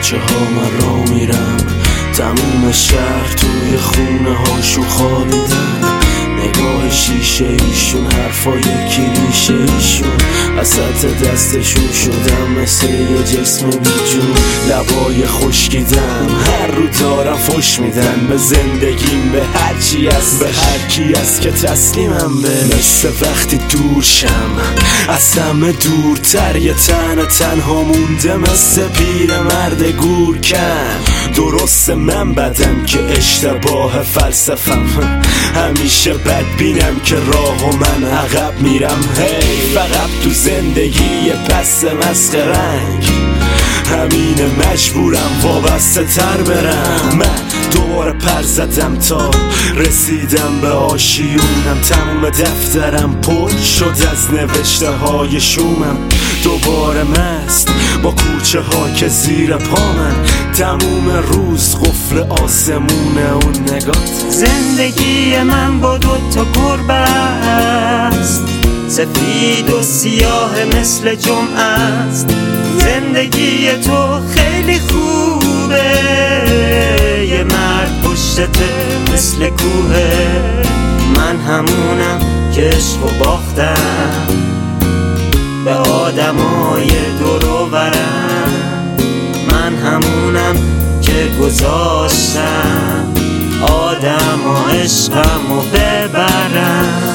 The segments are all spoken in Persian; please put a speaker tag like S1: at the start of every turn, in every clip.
S1: کوچه ها من را میرم، تموم شهر توی خونه هاشون خوابیدن. نگاه شیشه ایشون، حرفای کلیشه ایشون، وسط دستشون شدم مثل یه جسم بیجون. لبای خشکیدم هر رو دارم فش میدن به زندگیم، به هرچی است، به هر کی است که تسلیمم به. مثل وقتی دور شم از همه دورتر، یه تنها مونده مثل پیر مرد گورکن. درست من بدم که اشتباه فلسفم، همیشه بدبینم که راه و من عقب میرم. هی فقط تو زندگی پس مسخرنگ، همینه مجبورم وابسته تر برم. من دوباره پر زدم تا رسیدم به آشیونم، تموم دفترم پر شد از نوشته های شومم. دوباره مست با کوچه ها که زیر پامن، تموم روز قفل آسمونه اون نگات.
S2: زندگی من با دوتا گربه است، سفید و سیاه مثل جمعه است. زندگی تو خیلی خوبه، یه مرد پشتته مثل کوهه. من همونم که عشق و باختم به آدمای دور و برم. من همونم که گذاشتم آدم و عشقم و ببرم.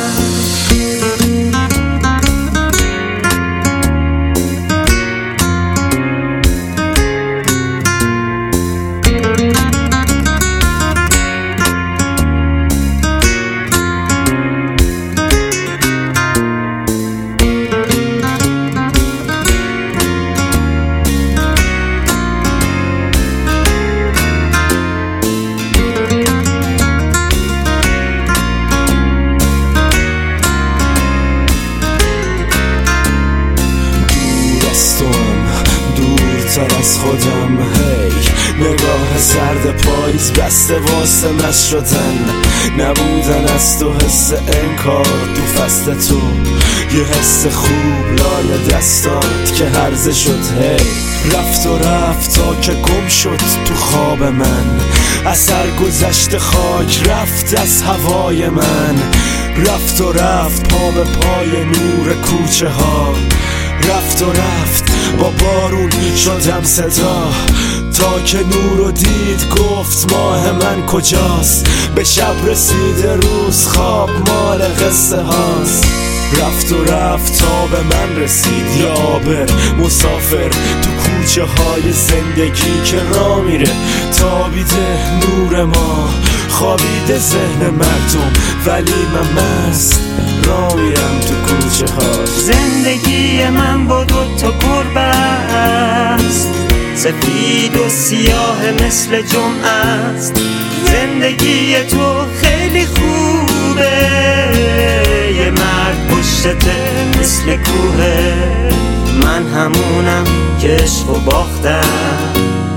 S1: دورتر از خودم، هی نگاه سرد پاییز بسته واسه مست شدن. نبودن از تو حس انکار تو فصل تو، یه حس خوب لای دستات که هرزه شد. هی رفت و رفت تا که گم شد تو خواب من، اثر گذشت خاک رفت از هوای من. رفت و رفت پا به پای نور کوچه ها، رفت و رفت با بارون شدم صدا. تا که نور رو دید گفت ماه من کجاست، به شب رسیده روز خواب مال قصه هاست. رفت و رفت تا به من رسید یا عابر مسافر تو کوچه های زندگی که راه میره. تابیده نور ما، خوابیده ذهن مردم، ولی من مست راه میرم تو کوچه ها.
S2: زندگی من با دوتا گربه است، سفید و سیاه مثل جمعه است. زندگی تو خیلی خوبه، یه مرد پشتته مثل کوهه. من همونم که عشق و باختم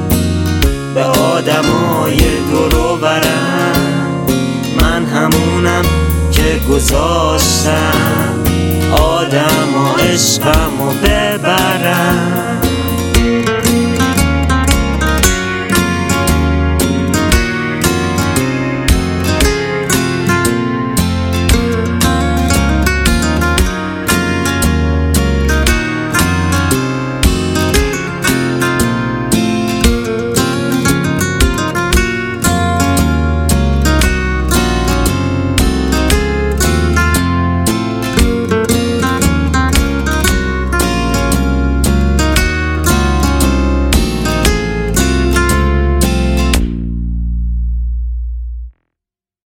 S2: به آدمای دور و برم. من همونم که گذاشتم آدم و عشقم و ببرم.